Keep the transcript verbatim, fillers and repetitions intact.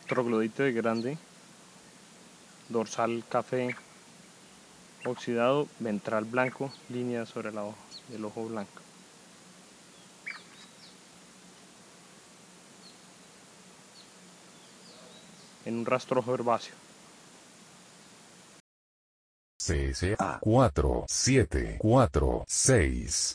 troglodite grande, dorsal café oxidado, ventral blanco, línea sobre la hoja del ojo blanco. En un rastrojo herbáceo. C S A cuatro siete cuatro seis